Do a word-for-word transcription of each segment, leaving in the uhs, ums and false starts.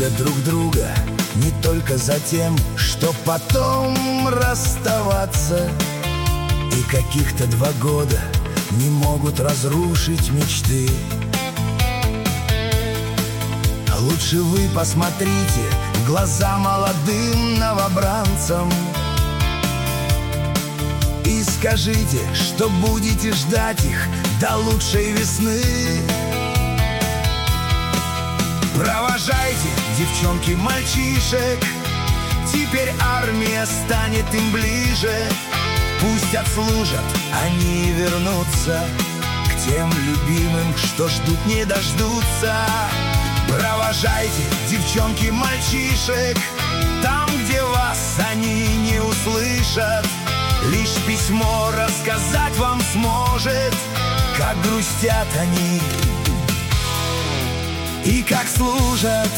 любят друг друга не только за тем, что потом расставаться. И каких-то два года не могут разрушить мечты. Лучше вы посмотрите в глаза молодым новобранцам и скажите, что будете ждать их до лучшей весны. Провожайте, девчонки, мальчишек, теперь армия станет им ближе. Пусть отслужат, они вернутся к тем любимым, что ждут, не дождутся. Провожайте, девчонки, мальчишек, там, где вас они не услышат. Лишь письмо рассказать вам сможет, как грустят они и как служат.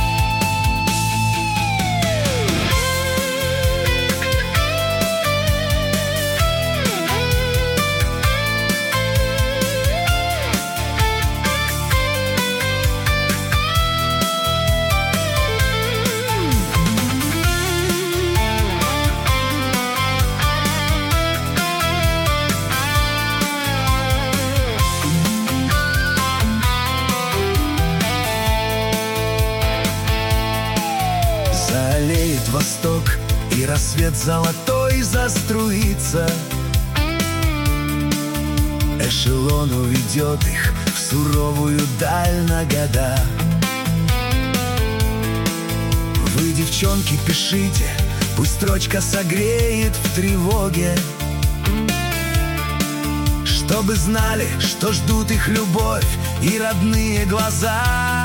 Залеет восток, и рассвет золотой заструится. Эшелон уведет их в суровую даль на года. Вы, девчонки, пишите, пусть строчка согреет в тревоге, чтобы знали, что ждут их любовь и родные глаза.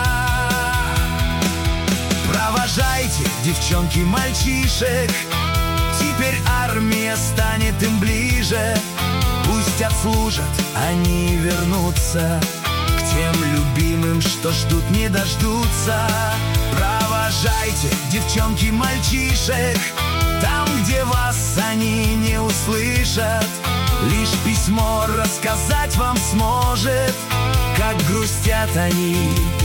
Провожайте, девчонки, мальчишек, теперь армия станет им ближе. Пусть отслужат, они вернутся к тем любимым, что ждут, не дождутся. Провожайте, девчонки, мальчишек, там, где вас они не услышат. Лишь письмо рассказать вам сможет, как грустят они